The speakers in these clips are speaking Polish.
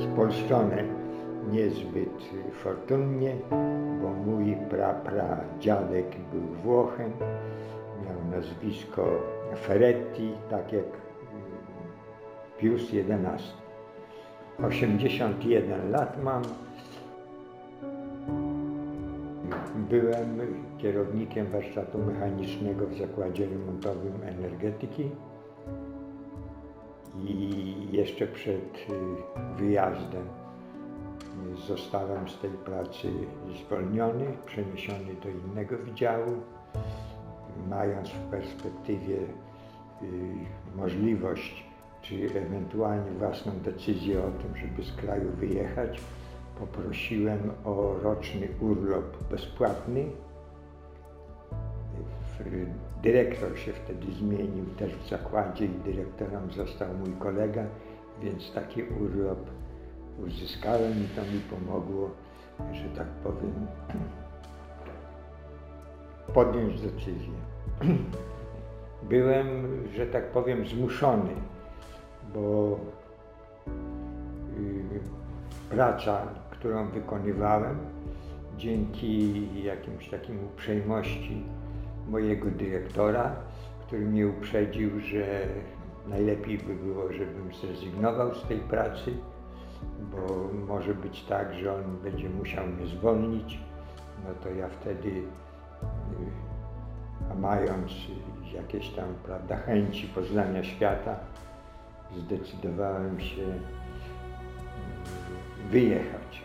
spolszczone niezbyt fortunnie, bo mój pradziadek był Włochem, miał nazwisko Ferretti, tak jak Pius XI. 81 lat mam. Byłem kierownikiem warsztatu mechanicznego w zakładzie remontowym Energetyki i jeszcze przed wyjazdem zostałem z tej pracy zwolniony, przeniesiony do innego wydziału, mając w perspektywie możliwość czy ewentualnie własną decyzję o tym, żeby z kraju wyjechać. Poprosiłem o roczny urlop bezpłatny. Dyrektor się wtedy zmienił też w zakładzie i dyrektorem został mój kolega, więc taki urlop uzyskałem i to mi pomogło, że tak powiem, podjąć decyzję. Byłem, że tak powiem, zmuszony, bo praca, którą wykonywałem, dzięki jakimś takim uprzejmości mojego dyrektora, który mnie uprzedził, że najlepiej by było, żebym zrezygnował z tej pracy, bo może być tak, że on będzie musiał mnie zwolnić, no to ja wtedy, a mając jakieś tam, prawda, chęci poznania świata, zdecydowałem się wyjechać.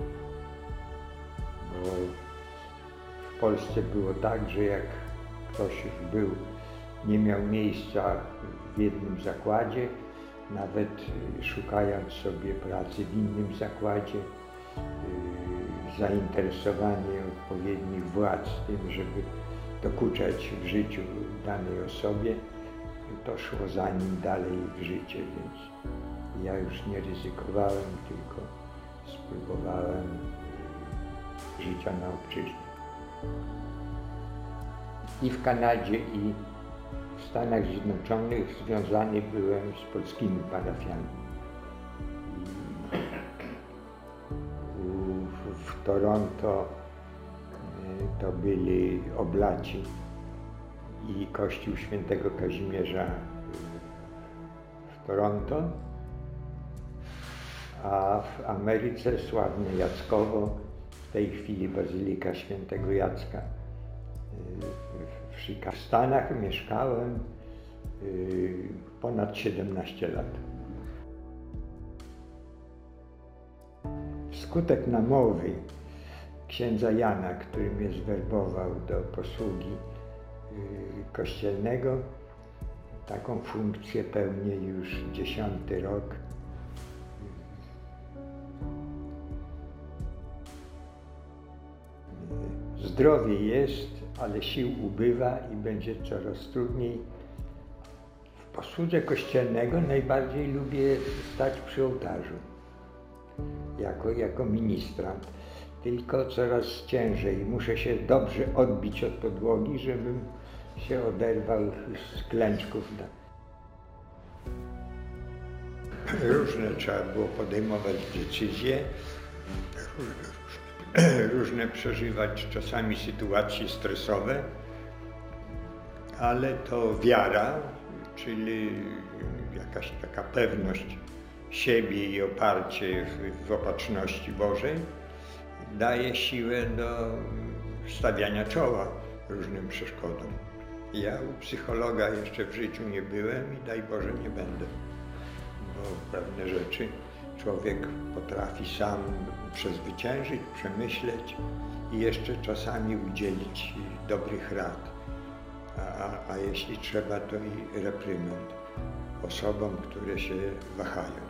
Bo w Polsce było tak, że jak ktoś już był, nie miał miejsca w jednym zakładzie, nawet szukając sobie pracy w innym zakładzie, zainteresowanie odpowiednich władz tym, żeby dokuczać w życiu danej osobie, to szło za nim dalej w życie, więc ja już nie ryzykowałem, tylko spróbowałem życia na obczyźnie. I w Kanadzie, i w Stanach Zjednoczonych związany byłem z polskimi parafiami. W Toronto to byli Oblaci i Kościół Świętego Kazimierza w Toronto, a w Ameryce sławne Jackowo, w tej chwili Bazylika Świętego Jacka w Chicago. W Stanach mieszkałem ponad 17 lat. Wskutek namowy księdza Jana, który mnie zwerbował do posługi kościelnego, taką funkcję pełnię już 10. rok. Zdrowie jest, ale sił ubywa i będzie coraz trudniej. W posłudze kościelnego najbardziej lubię stać przy ołtarzu, jako ministrant. Tylko coraz ciężej. Muszę się dobrze odbić od podłogi, żebym się oderwał z klęczków. Różne trzeba było podejmować decyzje, różne przeżywać czasami sytuacje stresowe, ale to wiara, czyli jakaś taka pewność siebie i oparcie w opatrzności Bożej, daje siłę do stawiania czoła różnym przeszkodom. Ja u psychologa jeszcze w życiu nie byłem i daj Boże nie będę, bo pewne rzeczy człowiek potrafi sam przezwyciężyć, przemyśleć i jeszcze czasami udzielić dobrych rad, a jeśli trzeba, to i reprymand osobom, które się wahają.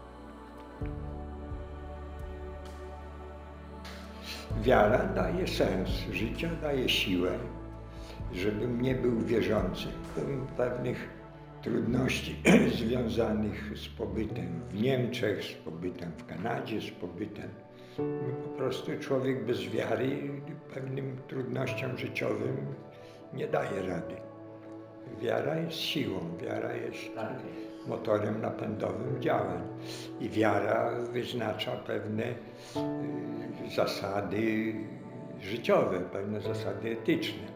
Wiara daje sens życia, daje siłę. Żebym nie był wierzący, pewnych trudności związanych z pobytem w Niemczech, z pobytem w Kanadzie, z pobytem. Po prostu człowiek bez wiary pewnym trudnościom życiowym nie daje rady. Wiara jest siłą, wiara jest Tak. motorem napędowym działań. I wiara wyznacza pewne zasady życiowe, pewne zasady etyczne.